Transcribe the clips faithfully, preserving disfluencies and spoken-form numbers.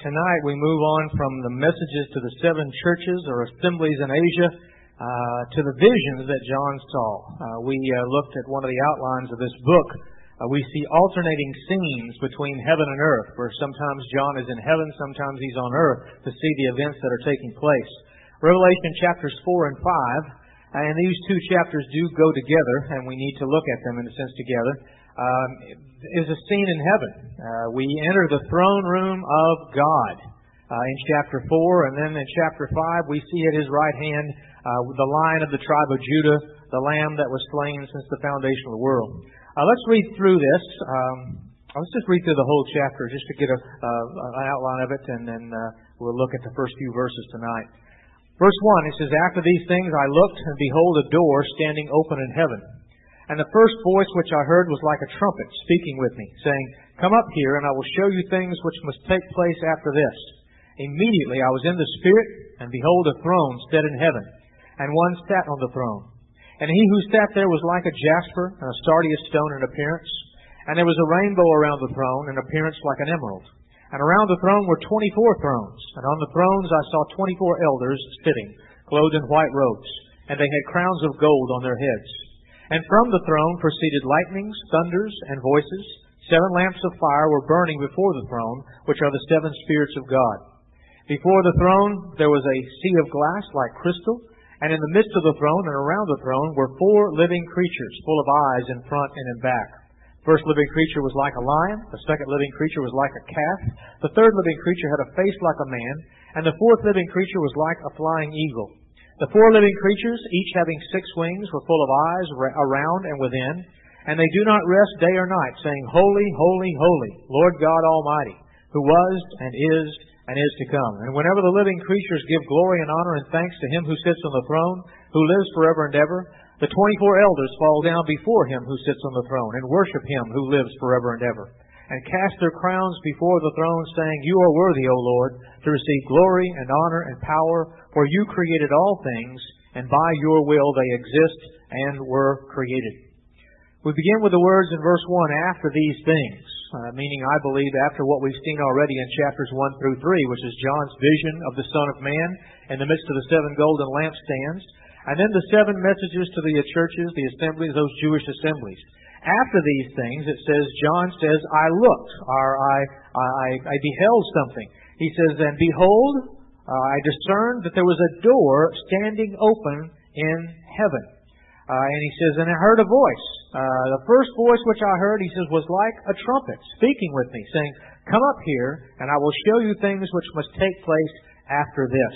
tonight we move on from the messages to the seven churches or assemblies in Asia uh, to the visions that John saw. Uh, we uh, looked at one of the outlines of this book. Uh, we see alternating scenes between heaven and earth, where sometimes John is in heaven, sometimes he's on earth to see the events that are taking place. Revelation chapters four and five, and these two chapters do go together, and we need to look at them in a sense together. Um, is a scene in heaven. Uh, we enter the throne room of God uh, in chapter four, and then in chapter five we see at His right hand uh, the Lion of the tribe of Judah, the Lamb that was slain since the foundation of the world. Uh, let's read through this. Um, let's just read through the whole chapter just to get a, uh, an outline of it, and then uh, we'll look at the first few verses tonight. Verse one, it says, "After these things I looked, and behold, a door standing open in heaven. And the first voice which I heard was like a trumpet speaking with me, saying, Come up here, and I will show you things which must take place after this. Immediately I was in the Spirit, and behold, a throne stood in heaven, and one sat on the throne. And he who sat there was like a jasper and a sardius stone in appearance. And there was a rainbow around the throne, in appearance like an emerald. And around the throne were twenty-four thrones, and on the thrones I saw twenty-four elders sitting, clothed in white robes, and they had crowns of gold on their heads. And from the throne proceeded lightnings, thunders, and voices. Seven lamps of fire were burning before the throne, which are the seven spirits of God. Before the throne there was a sea of glass like crystal, and in the midst of the throne and around the throne were four living creatures, full of eyes in front and in back. The first living creature was like a lion, the second living creature was like a calf, the third living creature had a face like a man, and the fourth living creature was like a flying eagle. The four living creatures, each having six wings, were full of eyes around and within, and they do not rest day or night, saying, Holy, holy, holy, Lord God Almighty, who was and is and is to come. And whenever the living creatures give glory and honor and thanks to Him who sits on the throne, who lives forever and ever, the twenty-four elders fall down before Him who sits on the throne and worship Him who lives forever and ever, and cast their crowns before the throne, saying, You are worthy, O Lord, to receive glory and honor and power, for you created all things, and by your will they exist and were created. We begin with the words in verse one, after these things, uh, meaning, I believe, after what we've seen already in chapters one through three, which is John's vision of the Son of Man in the midst of the seven golden lampstands, and then the seven messages to the churches, the assemblies, those Jewish assemblies. After these things, it says, John says, I looked, or I, I, I beheld something. He says, and behold, uh, I discerned that there was a door standing open in heaven. Uh, and he says, and I heard a voice. Uh, the first voice which I heard, he says, was like a trumpet speaking with me, saying, Come up here, and I will show you things which must take place after this.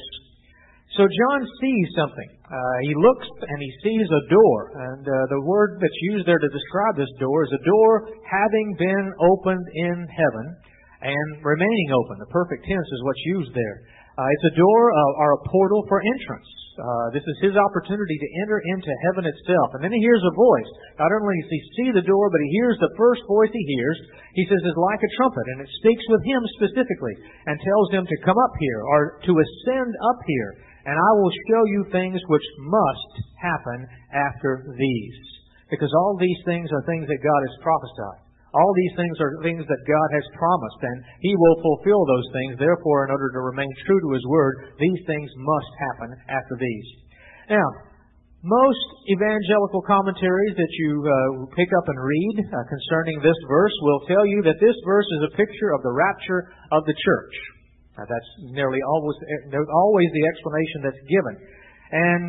So John sees something. Uh, he looks and he sees a door. And uh, the word that's used there to describe this door is a door having been opened in heaven and remaining open. The perfect tense is what's used there. Uh, it's a door uh, or a portal for entrance. Uh, this is his opportunity to enter into heaven itself. And then he hears a voice. Not only does he see the door, but he hears the first voice he hears. He says it's like a trumpet, and it speaks with him specifically and tells him to come up here or to ascend up here. And I will show you things which must happen after these. Because all these things are things that God has prophesied. All these things are things that God has promised, and He will fulfill those things. Therefore, in order to remain true to His Word, these things must happen after these. Now, most evangelical commentaries that you uh, pick up and read uh, concerning this verse will tell you that this verse is a picture of the rapture of the church. Now, that's nearly always, always the explanation that's given. And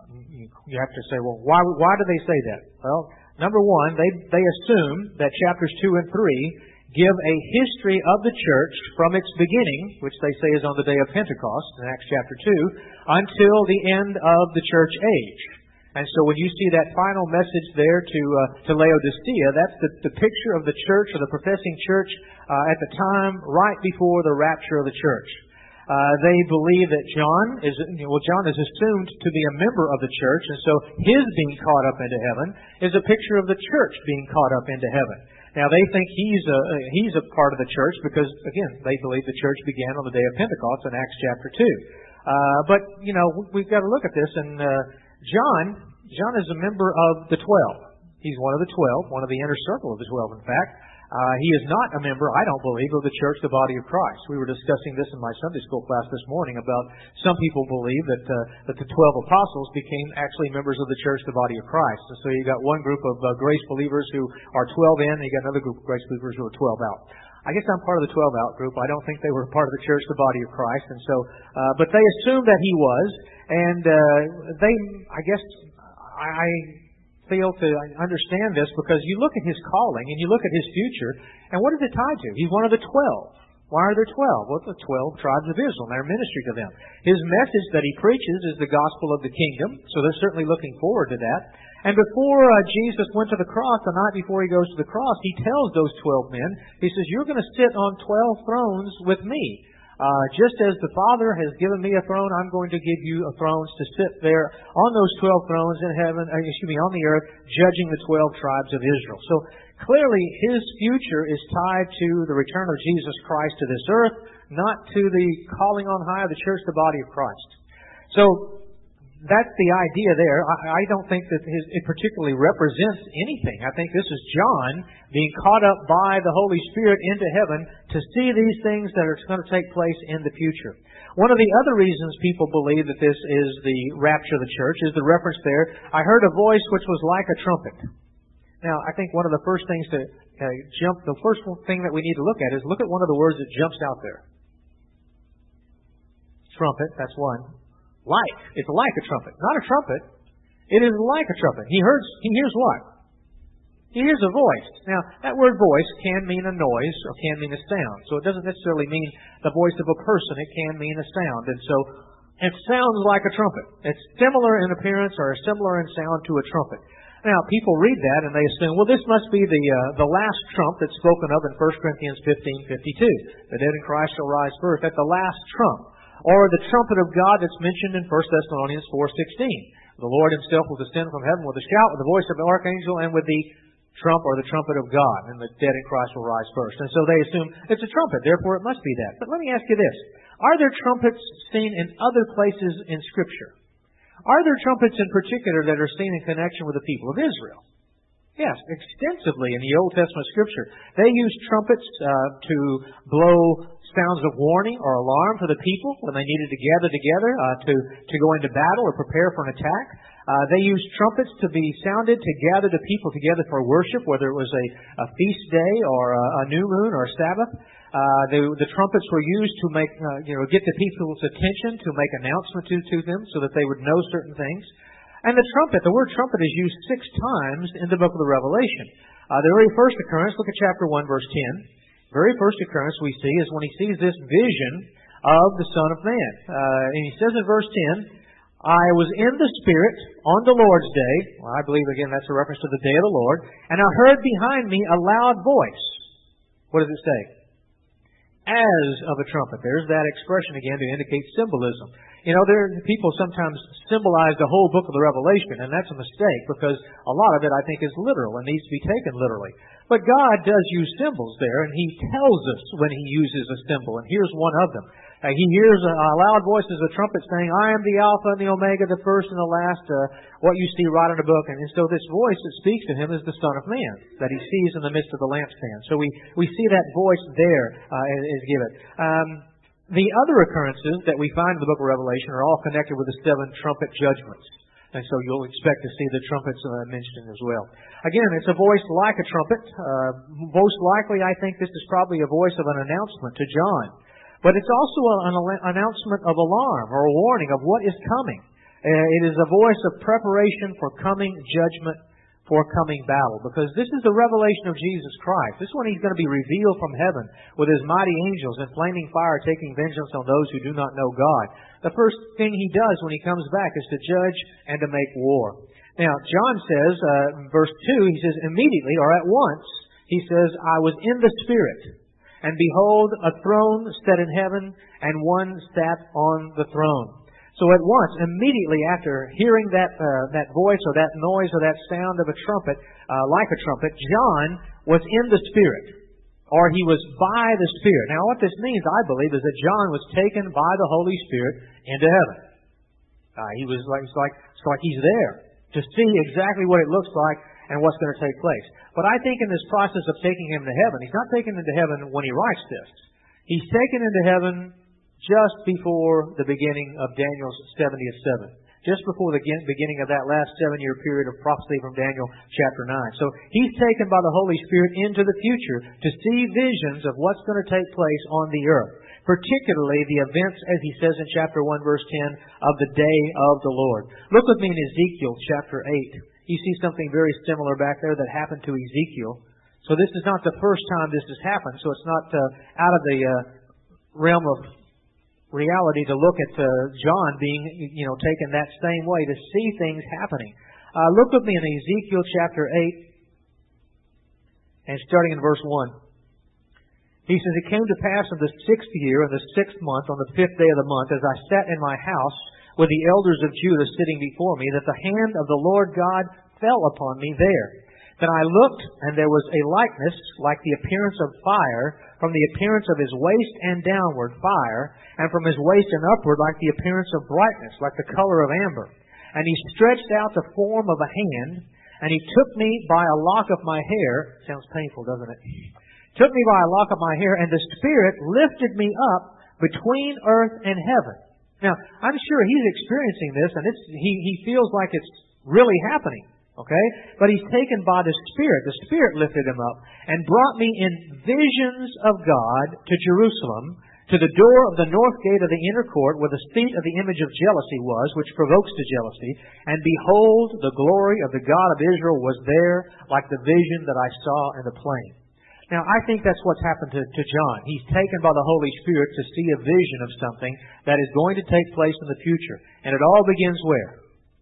you have to say, well, why, why do they say that? Well, number one, they, they assume that chapters two and three give a history of the church from its beginning, which they say is on the day of Pentecost, in Acts chapter two, until the end of the church age. And so when you see that final message there to uh, to Laodicea, that's the, the picture of the church or the professing church uh, at the time right before the rapture of the church. Uh, they believe that John is well. John is assumed to be a member of the church, and so his being caught up into heaven is a picture of the church being caught up into heaven. Now they think he's a he's a part of the church because again they believe the church began on the day of Pentecost in Acts chapter two. Uh, but you know we've got to look at this, and uh, John John is a member of the twelve. He's one of the twelve, one of the inner circle of the twelve, in fact. Uh, he is not a member, I don't believe, of the church, the body of Christ. We were discussing this in my Sunday school class this morning about some people believe that uh, that the twelve apostles became actually members of the church, the body of Christ. And so you got one group of uh, grace believers who are twelve in, and you got another group of grace believers who are twelve out. I guess I'm part of the twelve out group. I don't think they were part of the church, the body of Christ. And so, uh, but they assumed that he was, and uh, they, I guess, I. I fail to understand this because you look at his calling and you look at his future, and what is it tied to? He's one of the twelve. Why are there twelve? Well, it's the twelve tribes of Israel and their ministry to them. His message that he preaches is the gospel of the kingdom, so they're certainly looking forward to that. And before uh, Jesus went to the cross, the night before he goes to the cross, he tells those twelve men, he says, you're going to sit on twelve thrones with me. Uh, just as the Father has given me a throne, I'm going to give you a thrones to sit there on those twelve thrones in heaven, uh, excuse me, on the earth, judging the twelve tribes of Israel. So clearly his future is tied to the return of Jesus Christ to this earth, not to the calling on high of the church, the body of Christ. So that's the idea there. I, I don't think that his, it particularly represents anything. I think this is John being caught up by the Holy Spirit into heaven to see these things that are going to take place in the future. One of the other reasons people believe that this is the rapture of the church is the reference there. I heard a voice which was like a trumpet. Now, I think one of the first things to uh, jump, the first thing that we need to look at is look at one of the words that jumps out there. Trumpet, that's one. Like. It's like a trumpet. Not a trumpet. It is like a trumpet. He hears, he hears what? He hears a voice. Now, that word voice can mean a noise or can mean a sound. So it doesn't necessarily mean the voice of a person. It can mean a sound. And so it sounds like a trumpet. It's similar in appearance or similar in sound to a trumpet. Now, people read that and they assume, well, this must be the uh, the last trump that's spoken of in First Corinthians fifteen fifty-two. The dead in Christ shall rise first. At the last trump. Or the trumpet of God that's mentioned in First Thessalonians four sixteen. The Lord himself will descend from heaven with a shout, with the voice of the archangel, and with the trump or the trumpet of God. And the dead in Christ will rise first. And so they assume it's a trumpet, therefore it must be that. But let me ask you this. Are there trumpets seen in other places in Scripture? Are there trumpets in particular that are seen in connection with the people of Israel? Yes, extensively in the Old Testament Scripture. They used trumpets uh, to blow sounds of warning or alarm for the people when they needed to gather together uh, to, to go into battle or prepare for an attack. Uh, they used trumpets to be sounded to gather the people together for worship, whether it was a, a feast day or a, a new moon or a Sabbath. Uh, the, the trumpets were used to make, uh, you know, get the people's attention, to make announcement to, to them so that they would know certain things. And the trumpet, the word trumpet is used six times in the book of the Revelation. Uh, the very first occurrence, look at chapter one, verse ten. The very first occurrence we see is when he sees this vision of the Son of Man. Uh, and he says in verse ten, I was in the Spirit on the Lord's day. Well, I believe, again, that's a reference to the day of the Lord. And I heard behind me a loud voice. What does it say? As of a trumpet. There's that expression again to indicate symbolism. You know, there people sometimes symbolize the whole book of the Revelation, and that's a mistake because a lot of it, I think, is literal and needs to be taken literally. But God does use symbols there, and He tells us when He uses a symbol, and here's one of them. Uh, he hears a, a loud voice as a trumpet saying, I am the Alpha and the Omega, the first and the last, uh, what you see right in the book. And, and so this voice that speaks to him is the Son of Man that he sees in the midst of the lampstand. So we, we see that voice there uh, is given. Um, the other occurrences that we find in the book of Revelation are all connected with the seven trumpet judgments. And so you'll expect to see the trumpets uh, mentioned as well. Again, it's a voice like a trumpet. Uh, most likely, I think this is probably a voice of an announcement to John. But it's also an announcement of alarm or a warning of what is coming. It is a voice of preparation for coming judgment, for coming battle. Because this is the revelation of Jesus Christ. This is when He's going to be revealed from heaven with His mighty angels in flaming fire taking vengeance on those who do not know God. The first thing He does when He comes back is to judge and to make war. Now, John says, uh, verse two, he says, immediately or at once, he says, I was in the Spirit. And behold, a throne set in heaven, and one sat on the throne. So at once, immediately after hearing that uh, that voice or that noise or that sound of a trumpet, uh, like a trumpet, John was in the Spirit, or he was by the Spirit. Now what this means, I believe, is that John was taken by the Holy Spirit into heaven. Uh, he was like, it's like, it's like he's there to see exactly what it looks like and what's going to take place. But I think in this process of taking him to heaven, he's not taken into heaven when he writes this. He's taken into heaven just before the beginning of Daniel's seventieth seven. Just before the beginning of that last seven-year period of prophecy from Daniel chapter nine. So he's taken by the Holy Spirit into the future to see visions of what's going to take place on the earth. Particularly the events, as he says in chapter one, verse ten, of the day of the Lord. Look with me in Ezekiel chapter eight. You see something very similar back there that happened to Ezekiel. So this is not the first time this has happened. So it's not uh, out of the uh, realm of reality to look at uh, John being, you know, taken that same way to see things happening. Uh, look with me in Ezekiel chapter eight, and starting in verse one. He says, "It came to pass in the sixth year, in the sixth month, on the fifth day of the month, as I sat in my house with the elders of Judah sitting before me, that the hand of the Lord God fell upon me there. Then I looked, and there was a likeness like the appearance of fire, from the appearance of his waist and downward fire, and from his waist and upward like the appearance of brightness, like the color of amber. And he stretched out the form of a hand, and he took me by a lock of my hair." Sounds painful, doesn't it? "Took me by a lock of my hair, and the Spirit lifted me up between earth and heaven." Now, I'm sure he's experiencing this, and it's, he, he feels like it's really happening. Okay? But he's taken by the Spirit. The Spirit lifted him up and brought me in visions of God to Jerusalem, to the door of the north gate of the inner court, where the seat of the image of jealousy was, which provokes to jealousy. And behold, the glory of the God of Israel was there, like the vision that I saw in the plain. Now, I think that's what's happened to, to John. He's taken by the Holy Spirit to see a vision of something that is going to take place in the future. And it all begins where?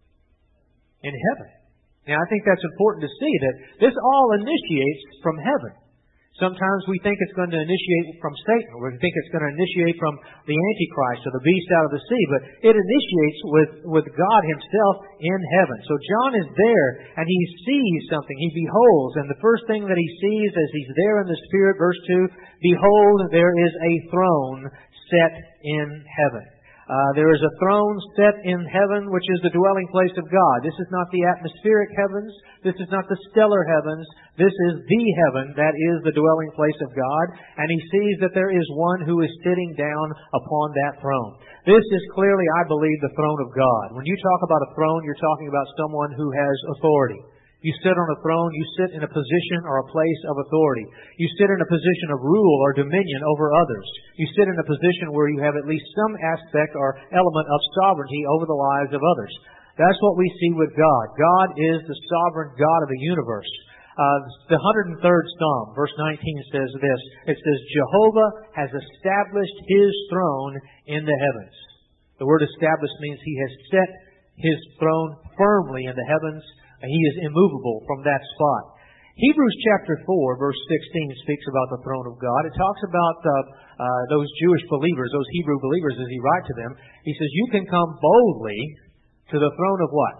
In heaven. Now, I think that's important to see, that this all initiates from heaven. Sometimes we think it's going to initiate from Satan, or we think it's going to initiate from the Antichrist or the beast out of the sea, but it initiates with, with God Himself in heaven. So John is there, and he sees something. He beholds, and the first thing that he sees as he's there in the Spirit, verse two, "Behold, there is a throne set in heaven." Uh, there is a throne set in heaven, which is the dwelling place of God. This is not the atmospheric heavens. This is not the stellar heavens. This is the heaven that is the dwelling place of God. And he sees that there is one who is sitting down upon that throne. This is clearly, I believe, the throne of God. When you talk about a throne, you're talking about someone who has authority. You sit on a throne, you sit in a position or a place of authority. You sit in a position of rule or dominion over others. You sit in a position where you have at least some aspect or element of sovereignty over the lives of others. That's what we see with God. God is the sovereign God of the universe. Uh, the one hundred third Psalm, verse nineteen, says this. It says, "Jehovah has established His throne in the heavens." The word established means He has set His throne firmly in the heavens. And He is immovable from that spot. Hebrews chapter four, verse sixteen speaks about the throne of God. It talks about uh, uh, those Jewish believers, those Hebrew believers, as he writes to them. He says, "You can come boldly to the throne of" what?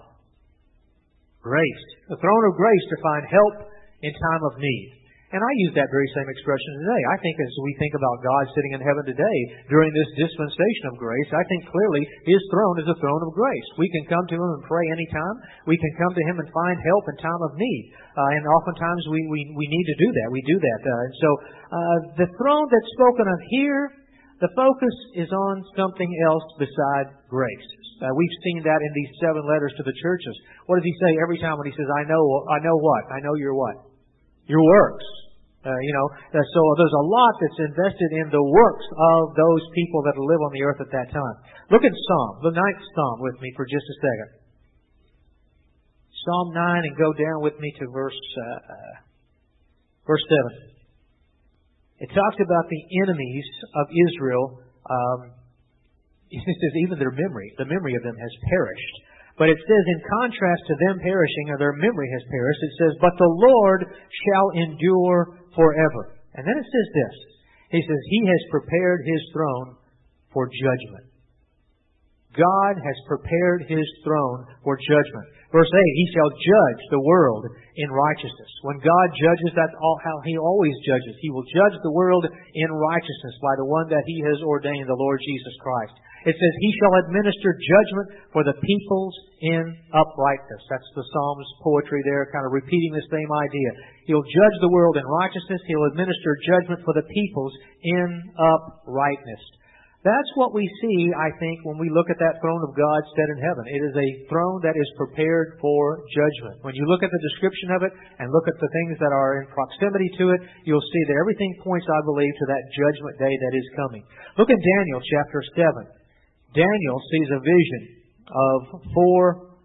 Grace. The throne of grace to find help in time of need. And I use that very same expression today. I think as we think about God sitting in heaven today, during this dispensation of grace, I think clearly His throne is a throne of grace. We can come to Him and pray anytime. We can come to Him and find help in time of need. Uh, and oftentimes we, we, we need to do that. We do that. Uh, and so uh, the throne that's spoken of here, the focus is on something else beside grace. Uh, we've seen that in these seven letters to the churches. What does He say every time when He says, I know, I know what? I know your what? Your works. Uh, you know, uh, so there's a lot that's invested in the works of those people that live on the earth at that time. Look at Psalm, the ninth Psalm with me for just a second. Psalm nine, and go down with me to verse uh, verse seven. It talks about the enemies of Israel. Um, it says even their memory, the memory of them has perished. But it says, in contrast to them perishing, or their memory has perished, it says, "But the Lord shall endure forever." And then it says this. He says, "He has prepared His throne for judgment." God has prepared His throne for judgment. Verse eight, He shall judge the world in righteousness. When God judges, that's all how He always judges. He will judge the world in righteousness by the one that He has ordained, the Lord Jesus Christ. It says, He shall administer judgment for the peoples in uprightness. That's the Psalms poetry there, kind of repeating the same idea. He'll judge the world in righteousness. He'll administer judgment for the peoples in uprightness. That's what we see, I think, when we look at that throne of God set in heaven. It is a throne that is prepared for judgment. When you look at the description of it and look at the things that are in proximity to it, you'll see that everything points, I believe, to that judgment day that is coming. Look at Daniel chapter seven. Daniel sees a vision of four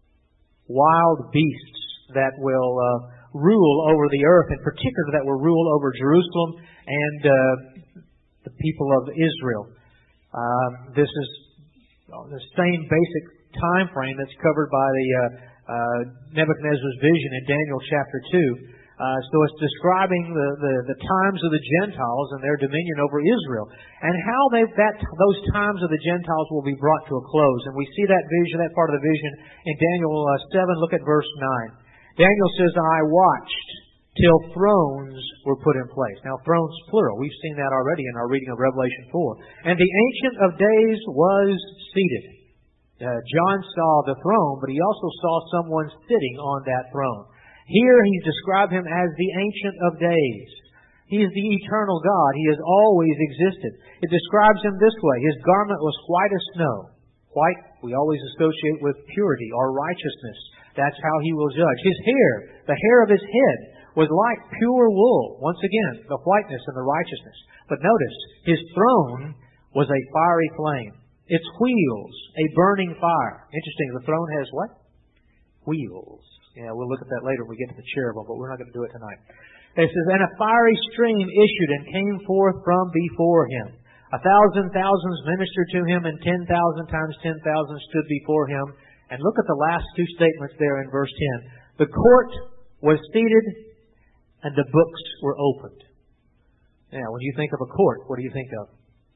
wild beasts that will uh, rule over the earth, in particular that will rule over Jerusalem and uh, the people of Israel. Um, this is the same basic time frame that's covered by the uh, uh, Nebuchadnezzar's vision in Daniel chapter two. Uh, so it's describing the, the, the times of the Gentiles and their dominion over Israel, and how they, that those times of the Gentiles will be brought to a close. And we see that vision, that part of the vision, in Daniel uh, seven. Look at verse nine. Daniel says, "I watched till thrones were put in place." Now, thrones plural. We've seen that already in our reading of Revelation four. "And the Ancient of Days was seated." Uh, John saw the throne, but he also saw someone sitting on that throne. Here he's described Him as the Ancient of Days. He is the eternal God. He has always existed. It describes Him this way. His garment was white as snow. White we always associate with purity or righteousness. That's how He will judge. His hair, the hair of His head, was like pure wool. Once again, the whiteness and the righteousness. But notice, His throne was a fiery flame. Its wheels, a burning fire. Interesting, the throne has what? Wheels. Yeah, we'll look at that later when we get to the cherubim, but we're not going to do it tonight. It says, "And a fiery stream issued and came forth from before Him. A thousand thousands ministered to Him, and ten thousand times ten thousand stood before Him." And look at the last two statements there in verse ten. "The court was seated, and the books were opened." Now, when you think of a court, what do you think of?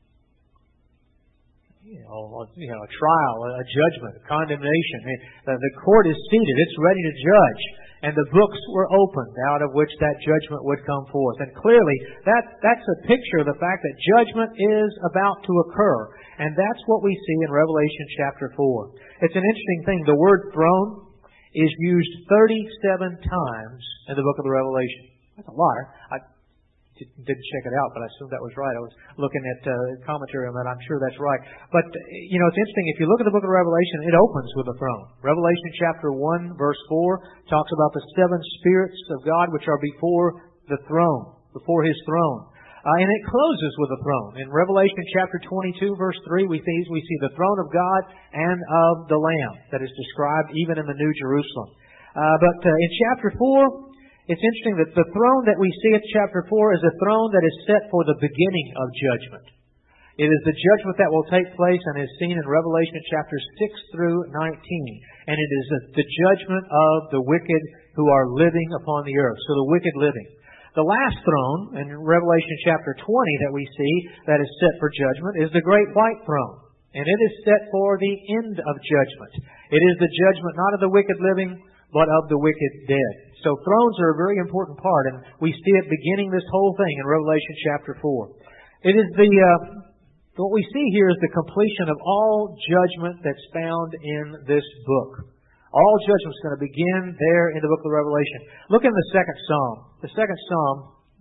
You know, you know, a trial, a judgment, a condemnation. The, the court is seated. It's ready to judge. And the books were opened, out of which that judgment would come forth. And clearly, that, that's a picture of the fact that judgment is about to occur. And that's what we see in Revelation chapter four. It's an interesting thing. The word throne is used thirty-seven times in the book of the Revelation. That's a lot. I didn't check it out, but I assumed that was right. I was looking at uh, commentary on that. I'm sure that's right. But, you know, it's interesting. If you look at the book of Revelation, it opens with a throne. Revelation chapter one, verse four, talks about the seven spirits of God which are before the throne, before His throne. Uh, and it closes with a throne. In Revelation chapter twenty-two, verse three, we see, we see the throne of God and of the Lamb that is described even in the New Jerusalem. Uh, but uh, in chapter four, it's interesting that the throne that we see at chapter four is a throne that is set for the beginning of judgment. It is the judgment that will take place and is seen in Revelation chapters six through nineteen. And it is the judgment of the wicked who are living upon the earth. So the wicked living. The last throne in Revelation chapter twenty that we see that is set for judgment is the great white throne. And it is set for the end of judgment. It is the judgment not of the wicked living, but of the wicked dead. So thrones are a very important part, and we see it beginning this whole thing in Revelation chapter four. It is the uh, what we see here is the completion of all judgment that's found in this book. All judgment is going to begin there in the book of Revelation. Look in the second psalm. The second psalm,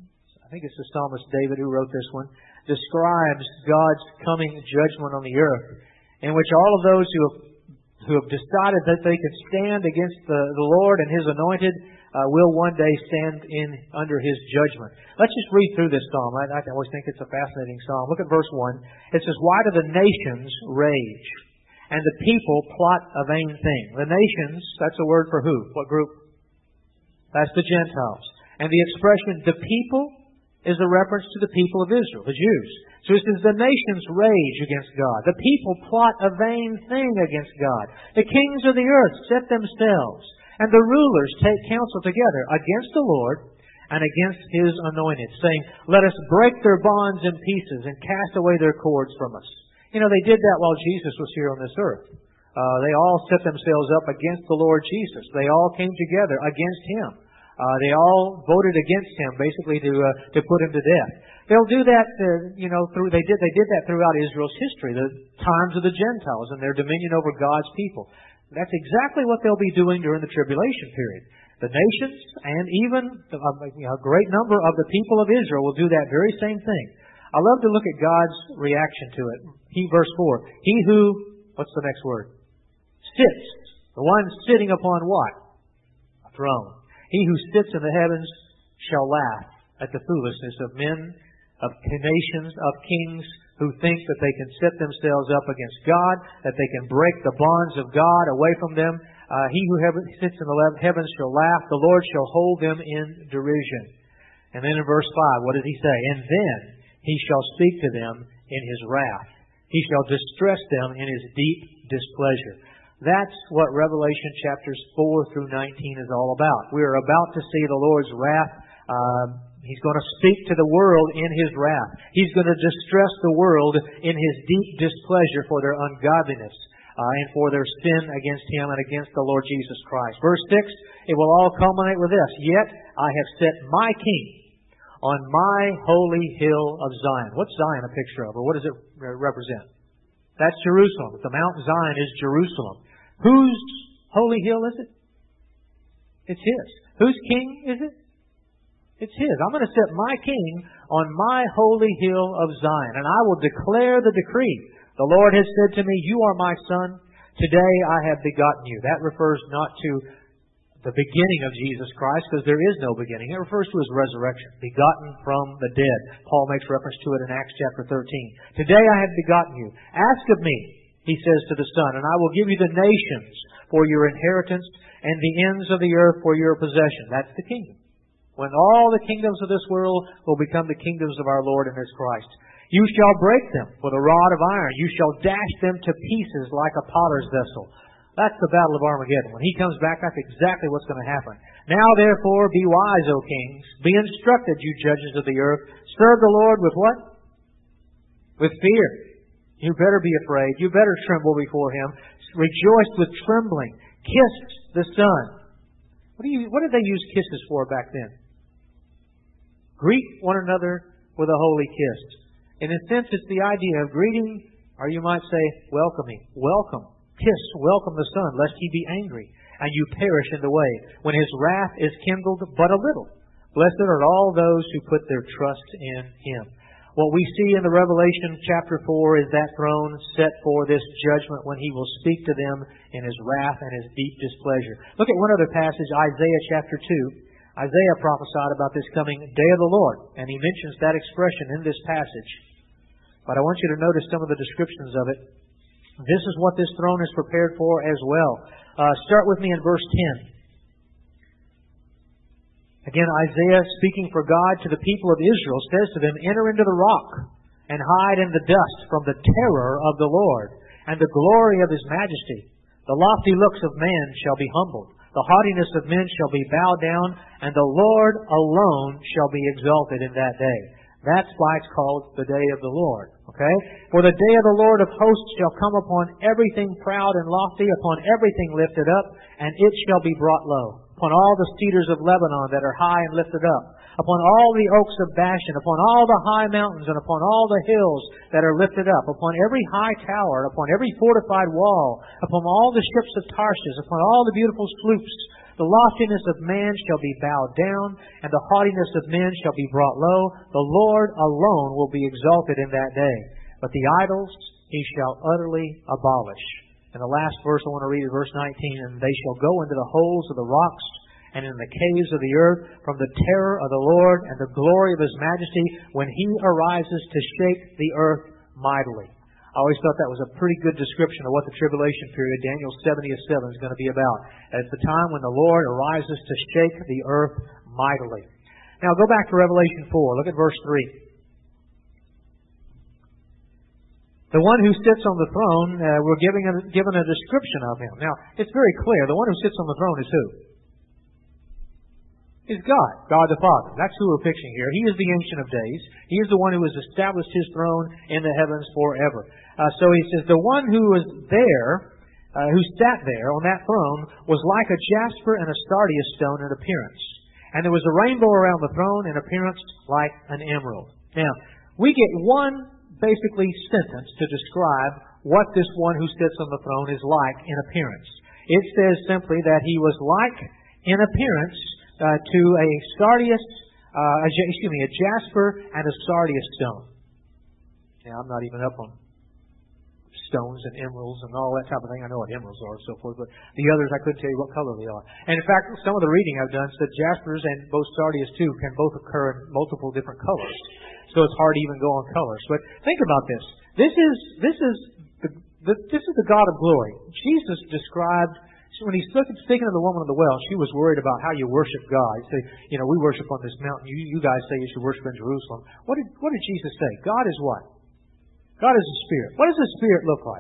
I think it's the psalmist David who wrote this one, describes God's coming judgment on the earth, in which all of those who have who have decided that they can stand against the, the Lord and His anointed uh, will one day stand in under His judgment. Let's just read through this psalm. I, I always think it's a fascinating psalm. Look at verse one. It says, "Why do the nations rage, and the people plot a vain thing?" The nations, that's a word for who? What group? That's the Gentiles. And the expression, "the people," is a reference to the people of Israel, the Jews. So it says, the nations rage against God. The people plot a vain thing against God. The kings of the earth set themselves, and the rulers take counsel together against the Lord and against His anointed, saying, "Let us break their bonds in pieces and cast away their cords from us." You know, they did that while Jesus was here on this earth. Uh, they all set themselves up against the Lord Jesus. They all came together against Him. Uh, they all voted against Him, basically to uh, to put Him to death. They'll do that, uh, you know, through they did they did that throughout Israel's history, the times of the Gentiles and their dominion over God's people. That's exactly what they'll be doing during the tribulation period. The nations and even a great number of the people of Israel will do that very same thing. I love to look at God's reaction to it. He, verse four, He who, what's the next word? Sits. The one sitting upon what? A throne. He who sits in the heavens shall laugh at the foolishness of men, of nations, of kings who think that they can set themselves up against God, that they can break the bonds of God away from them. Uh, he who sits in the heavens shall laugh. The Lord shall hold them in derision. And then in verse five, what does He say? And then He shall speak to them in His wrath. He shall distress them in His deep displeasure. That's what Revelation chapters four through nineteen is all about. We are about to see the Lord's wrath. Uh, he's going to speak to the world in His wrath. He's going to distress the world in His deep displeasure for their ungodliness uh, and for their sin against Him and against the Lord Jesus Christ. Verse six, it will all culminate with this. Yet I have set my King on my holy hill of Zion. What's Zion a picture of, or what does it represent? That's Jerusalem. The Mount Zion is Jerusalem. Whose holy hill is it? It's His. Whose king is it? It's His. I'm going to set my King on my holy hill of Zion, and I will declare the decree. The Lord has said to me, You are my Son. Today I have begotten you. That refers not to the beginning of Jesus Christ, because there is no beginning. It refers to His resurrection, begotten from the dead. Paul makes reference to it in Acts chapter thirteen. Today I have begotten you. Ask of me, He says to the Son, and I will give you the nations for your inheritance and the ends of the earth for your possession. That's the kingdom. When all the kingdoms of this world will become the kingdoms of our Lord and His Christ. You shall break them with a rod of iron. You shall dash them to pieces like a potter's vessel. That's the battle of Armageddon. When He comes back, that's exactly what's going to happen. Now, therefore, be wise, O kings. Be instructed, you judges of the earth. Serve the Lord with what? With fear. You better be afraid. You better tremble before Him. Rejoice with trembling. Kiss the Son. What do you? What did they use kisses for back then? Greet one another with a holy kiss. In a sense, it's the idea of greeting, or you might say, welcoming. Welcome. Kiss, welcome the Son, lest He be angry, and you perish in the way, when His wrath is kindled but a little. Blessed are all those who put their trust in Him. What we see in the Revelation chapter four is that throne set for this judgment when He will speak to them in His wrath and His deep displeasure. Look at one other passage, Isaiah chapter two. Isaiah prophesied about this coming day of the Lord, and he mentions that expression in this passage. But I want you to notice some of the descriptions of it. This is what this throne is prepared for as well. Uh, start with me in verse ten. Again, Isaiah, speaking for God to the people of Israel, says to them, Enter into the rock and hide in the dust from the terror of the Lord and the glory of His majesty. The lofty looks of man shall be humbled. The haughtiness of men shall be bowed down, and the Lord alone shall be exalted in that day. That's why it's called the day of the Lord. Okay? For the day of the Lord of hosts shall come upon everything proud and lofty, upon everything lifted up, and it shall be brought low. Upon all the cedars of Lebanon that are high and lifted up, upon all the oaks of Bashan, upon all the high mountains, and upon all the hills that are lifted up, upon every high tower, upon every fortified wall, upon all the ships of Tarshish, upon all the beautiful sloops, the loftiness of man shall be bowed down, and the haughtiness of men shall be brought low. The Lord alone will be exalted in that day. But the idols He shall utterly abolish. And the last verse I want to read is verse nineteen. And they shall go into the holes of the rocks and in the caves of the earth from the terror of the Lord and the glory of His majesty when He arises to shake the earth mightily. I always thought that was a pretty good description of what the tribulation period, Daniel's seventieth seven, is going to be about. It's the time when the Lord arises to shake the earth mightily. Now go back to Revelation four. Look at verse three. The one who sits on the throne, uh, we're giving a, given a description of Him. Now, it's very clear. The one who sits on the throne is who? is God, God the Father. That's who we're picturing here. He is the Ancient of Days. He is the one who has established His throne in the heavens forever. Uh, so He says, the one who was there, uh, who sat there on that throne, was like a jasper and a sardius stone in appearance. And there was a rainbow around the throne in appearance like an emerald. Now, we get one basically sentence to describe what this one who sits on the throne is like in appearance. It says simply that He was like in appearance Uh, to a sardius, uh, a, excuse me, a jasper and a sardius stone. Now, I'm not even up on stones and emeralds and all that type of thing. I know what emeralds are and so forth, but the others I couldn't tell you what color they are. And in fact, some of the reading I've done said jaspers and both sardius too can both occur in multiple different colors. So it's hard to even go on colors. But think about this. This is this is the, the this is the God of glory. Jesus described. When he's speaking to the woman of the well, she was worried about how you worship God. He said, you know, we worship on this mountain. You, you guys say you should worship in Jerusalem. What did, what did Jesus say? God is what? God is a spirit. What does a spirit look like?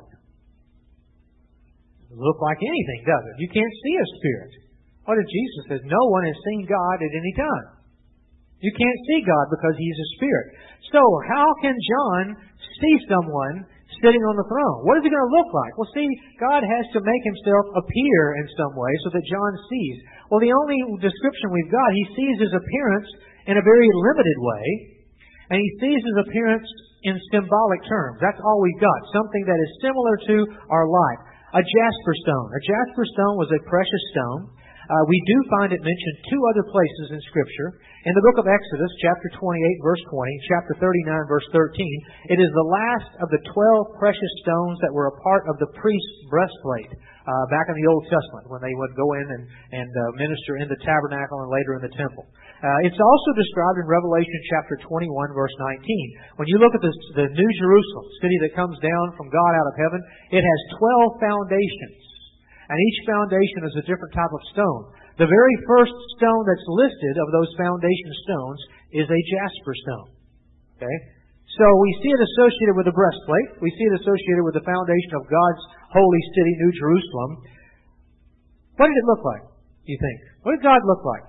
It doesn't look like anything, does it? You can't see a spirit. What did Jesus say? No one has seen God at any time. You can't see God because He's a spirit. So how can John see someone sitting on the throne? What is it going to look like? Well, see, God has to make Himself appear in some way so that John sees. Well, the only description we've got, he sees His appearance in a very limited way, and he sees His appearance in symbolic terms. That's all we've got, something that is similar to our life. A jasper stone. A jasper stone was a precious stone. Uh, we do find it mentioned two other places in Scripture. In the book of Exodus, chapter twenty-eight, verse twenty, chapter thirty-nine, verse thirteen, it is the last of the twelve precious stones that were a part of the priest's breastplate uh, back in the Old Testament when they would go in and, and uh, minister in the tabernacle and later in the temple. Uh, it's also described in Revelation chapter twenty-one, verse nineteen. When you look at this, the New Jerusalem, city that comes down from God out of heaven, it has twelve foundations. And each foundation is a different type of stone. The very first stone that's listed of those foundation stones is a jasper stone. Okay? So we see it associated with the breastplate. We see it associated with the foundation of God's holy city, New Jerusalem. What did it look like, do you think? What did God look like?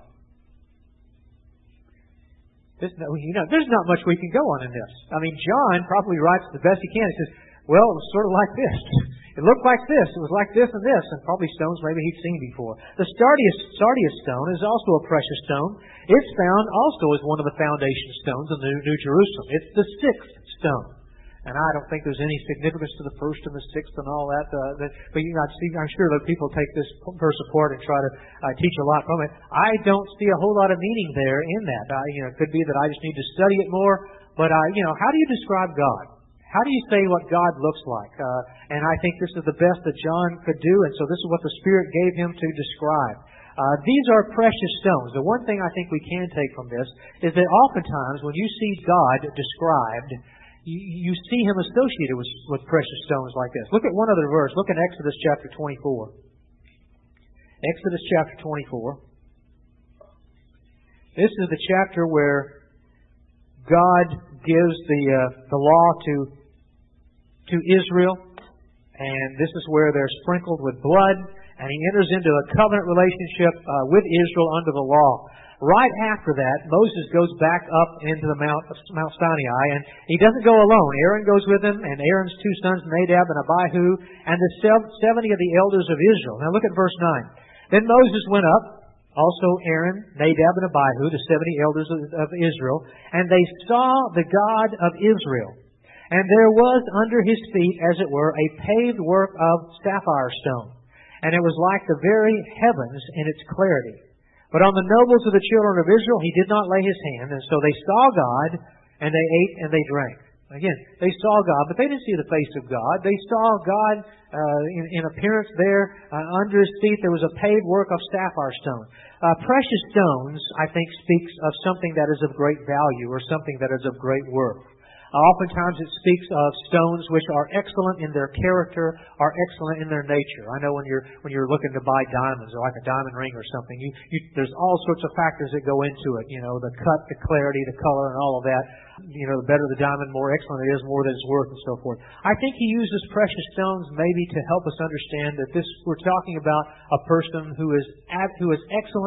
There's no, you know, there's not much we can go on in this. I mean, John probably writes the best he can. He says, well, it was sort of like this. It looked like this. It was like this and this, and probably stones maybe he'd seen before. The sardius, sardius stone is also a precious stone. It's found also as one of the foundation stones of the New, New Jerusalem. It's the sixth stone. And I don't think there's any significance to the first and the sixth and all that. Uh, that but you know, I'm sure that people take this verse apart and try to uh, teach a lot from it. I don't see a whole lot of meaning there in that. Uh, you know, it could be that I just need to study it more. But, uh, you know, how do you describe God? How do you say what God looks like? Uh, and I think this is the best that John could do, and so this is what the Spirit gave him to describe. Uh, these are precious stones. The one thing I think we can take from this is that oftentimes when you see God described, you, you see Him associated with, with precious stones like this. Look at one other verse. Look at Exodus chapter twenty-four. Exodus chapter twenty-four. This is the chapter where God gives the uh, the law to to Israel, and this is where they're sprinkled with blood, and He enters into a covenant relationship uh, with Israel under the law. Right after that, Moses goes back up into the Mount Mount Sinai, and he doesn't go alone. Aaron goes with him, and Aaron's two sons, Nadab and Abihu, and the seventy of the elders of Israel. Now look at verse nine. Then Moses went up, also Aaron, Nadab, and Abihu, the seventy elders of Israel, and they saw the God of Israel. And there was under His feet, as it were, a paved work of sapphire stone. And it was like the very heavens in its clarity. But on the nobles of the children of Israel He did not lay His hand, and so they saw God, and they ate and they drank. Again, they saw God, but they didn't see the face of God. They saw God uh, in, in appearance there. Uh, under His feet there was a paved work of sapphire stone. Uh, precious stones, I think, speaks of something that is of great value or something that is of great worth. Uh, oftentimes it speaks of stones which are excellent in their character, are excellent in their nature. I know when you're when you're looking to buy diamonds, or like a diamond ring or something, you, you, there's all sorts of factors that go into it. You know, the cut, the clarity, the color, and all of that. You know, the better the diamond, more excellent it is, more that it's worth, and so forth. I think he uses precious stones maybe to help us understand that this we're talking about a person who is who is excellent,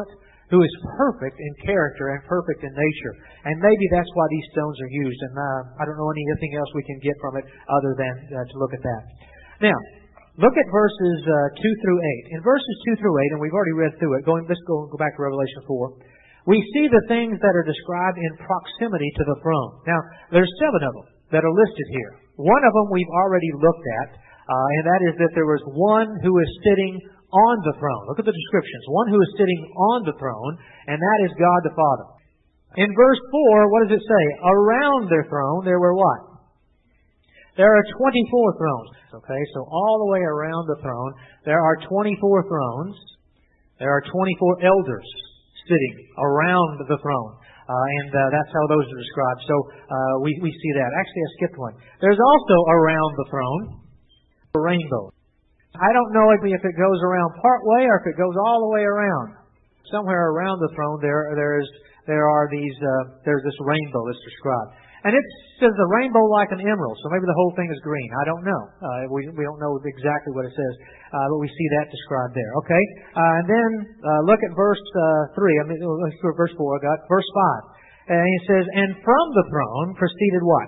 who is perfect in character and perfect in nature. And maybe that's why these stones are used. And uh, I don't know anything else we can get from it other than uh, to look at that. Now, look at verses uh, two through eight. In verses two through eight, and we've already read through it, going, let's go, go back to Revelation four. We see the things that are described in proximity to the throne. Now, there's seven of them that are listed here. One of them we've already looked at, uh, and that is that there was one who is sitting on the throne. Look at the descriptions. One who is sitting on the throne, and that is God the Father. In verse four, what does it say? Around their throne there were what? There are twenty-four thrones. Okay, so all the way around the throne, there are twenty-four thrones. There are twenty-four elders sitting around the throne. Uh, and uh, that's how those are described. So uh, we, we see that. Actually, I skipped one. There's also around the throne a rainbow. I don't know if it goes around part way or if it goes all the way around. Somewhere around the throne there there is there are these uh, there's this rainbow that's described, and it says the rainbow like an emerald. So maybe the whole thing is green. I don't know. Uh, we we don't know exactly what it says, uh, but we see that described there. Okay, uh, and then uh, look at verse uh, three. I mean, let's go to verse four. I got verse five, and it says, "And from the throne proceeded what?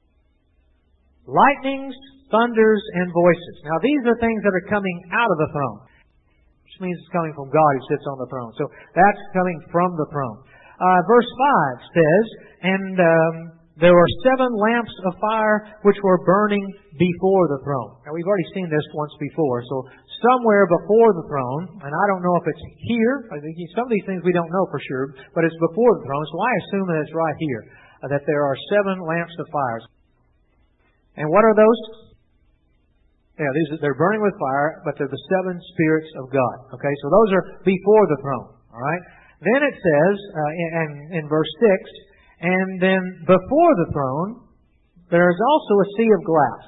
Lightnings, thunders, and voices." Now these are things that are coming out of the throne, which means it's coming from God who sits on the throne. So that's coming from the throne. Uh, verse five says, "And um, there were seven lamps of fire which were burning before the throne." Now we've already seen this once before. So somewhere before the throne, and I don't know if it's here. I think some of these things we don't know for sure, but it's before the throne. So I assume that it's right here, uh, that there are seven lamps of fire. And what are those? Yeah, these are, they're burning with fire, but they're the seven spirits of God. Okay, so those are before the throne. All right. Then it says uh, in, in verse six, "And then before the throne there is also a sea of glass."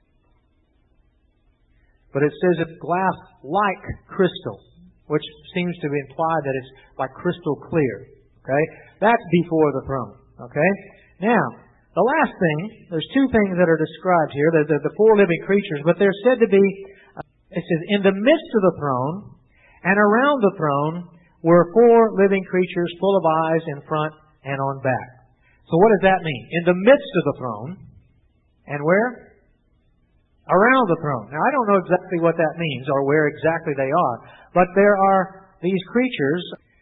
But it says it's glass like crystal, which seems to imply that it's like crystal clear. Okay, that's before the throne. Okay, now. The last thing, there's two things that are described here, the, the, the four living creatures, but they're said to be, uh, it says, in the midst of the throne and around the throne were four living creatures full of eyes in front and on back. So what does that mean? In the midst of the throne, and where? Around the throne. Now I don't know exactly what that means or where exactly they are, but there are these creatures.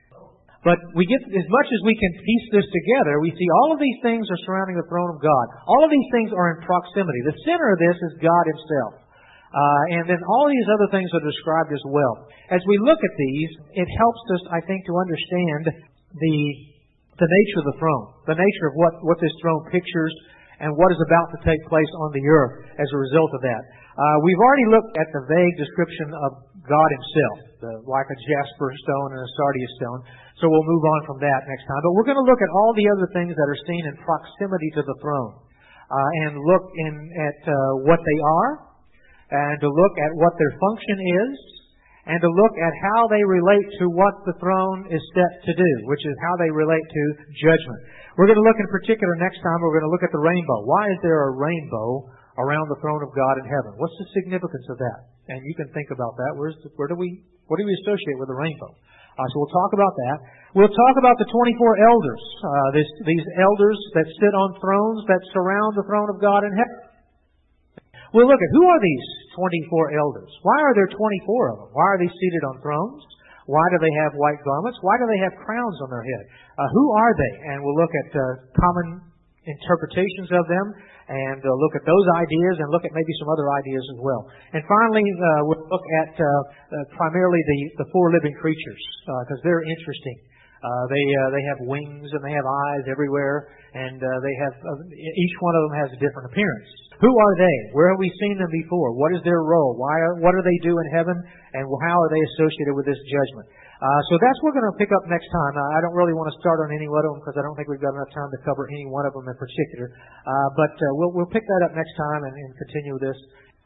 But we get, as much as we can piece this together, we see all of these things are surrounding the throne of God. All of these things are in proximity. The center of this is God Himself. Uh, and then all these other things are described as well. As we look at these, it helps us, I think, to understand the the nature of the throne, the nature of what, what this throne pictures and what is about to take place on the earth as a result of that. Uh, we've already looked at the vague description of God Himself, the, like a jasper stone and a sardius stone. So we'll move on from that next time. But we're going to look at all the other things that are seen in proximity to the throne, uh, and look in at uh, what they are, and to look at what their function is, and to look at how they relate to what the throne is set to do, which is how they relate to judgment. We're going to look in particular next time, we're going to look at the rainbow. Why is there a rainbow around the throne of God in heaven? What's the significance of that? And you can think about that. Where's the, where do we, what do we associate with the rainbow? Uh, so we'll talk about that. We'll talk about the twenty-four elders, uh, this, these elders that sit on thrones that surround the throne of God in heaven. We'll look at who are these twenty-four elders? Why are there twenty-four of them? Why are they seated on thrones? Why do they have white garments? Why do they have crowns on their head? Uh, who are they? And we'll look at uh, common interpretations of them, and uh, look at those ideas, and look at maybe some other ideas as well. And finally, uh, we'll look at uh, uh, primarily the, the four living creatures, because uh, they're interesting. Uh, they uh, they have wings and they have eyes everywhere, and uh, they have uh, each one of them has a different appearance. Who are they? Where have we seen them before? What is their role? Why are, what do they do in heaven? And how are they associated with this judgment? Uh, so that's what we're going to pick up next time. Uh, I don't really want to start on any one of them because I don't think we've got enough time to cover any one of them in particular. Uh, but uh, we'll we'll pick that up next time and, and continue this.